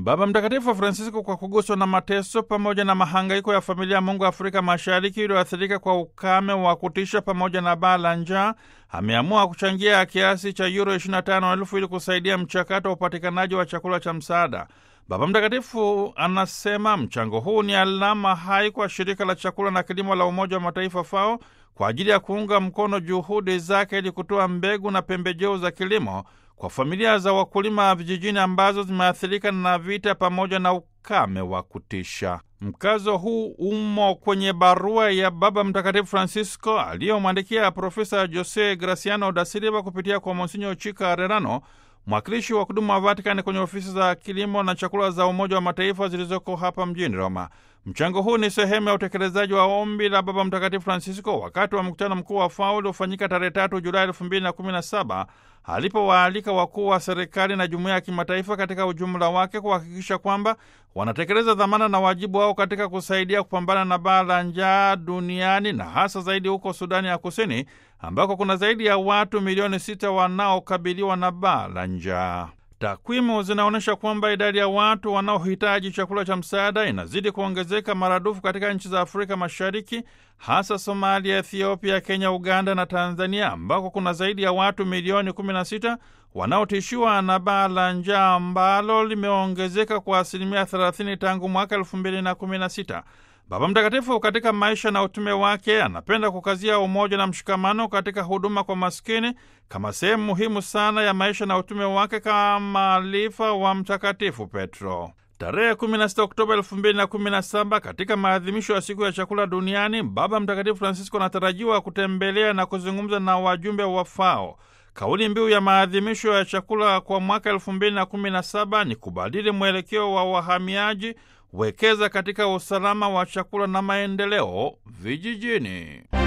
Baba Mtakatifu Francisco, kwa kuguswa na mateso pamoja na mahangaiko ya familia ya Mungu Afrika Mashariki iliyoathirika kwa ukame wa kutisha pamoja na baa la njaa, ameamua kuchangia kiasi cha euro 25,000 ili kusaidia mchakato wa upatikanaji wa chakula cha msaada. Baba Mtakatifu anasema mchango huu ni alama hai kwa shirika la chakula na kilimo la Umoja wa Mataifa FAO kwa ajili ya kuunga mkono juhudi zake ili kutoa mbegu na pembejeo za kilimo kwa familia za wakulima vijijini ambazo zimeathirika na vita pamoja na ukame wa kutisha. Mkazo huu umo kwenye barua ya Baba Mtakatifu Francisco aliyomwandikia Profesa Jose Graciano da Silva kupitia kwa Monsinyo Chika Arerano, mwakilishi wa kudumu wa Vatikani kwenye ofisi za kilimo na chakula za Umoja wa Mataifa zilizoko hapa mjini Roma. Mchango huu ni sehemu ya utekelezaji wa ombi la Baba Mtakatifu Francisco wakati wa mkutano mkuu wa FAO uliofanyika tarehe 3 Julai 2017 alipowaalika wakuu wa serikali na jumuiya ya kimataifa katika ujumla wake kuhakikisha kwamba wanatekeleza dhamana na wajibu wao katika kusaidia kupambana na baa la njaa duniani na hasa zaidi huko Sudani ya Kusini ambako kuna zaidi ya watu milioni 6 wanaokabiliwa na baa la njaa. Takwimu zinaonyesha kwamba idadi ya watu wanaohitaji chakula cha msaada inazidi kuongezeka maradufu katika nchi za Afrika Mashariki, hasa Somalia, Ethiopia, Kenya, Uganda na Tanzania, ambako kuna zaidi ya watu milioni 16 wanaotishiwa na baa la njaa ambalo limeongezeka kwa asilimia 30 tangu mwaka 2016. Baba Mtakatifu katika maisha na utume wake anapenda kukazia umoja na mshikamano katika huduma kwa maskini kama sehemu muhimu sana ya maisha na utume wake kama alifa wa Mtakatifu Petro. Tarehe 16 Oktoba 2017 katika maadhimisho ya siku ya chakula duniani, Baba Mtakatifu Francisco anatarajiwa kutembelea na kuzungumza na wajumbe wa FAO. Kauli mbiu ya maadhimisho ya chakula kwa mwaka 2017 ni kubadili mwelekeo wa wahamiaji, wekeza katika usalama wa chakula na maendeleo vijijini.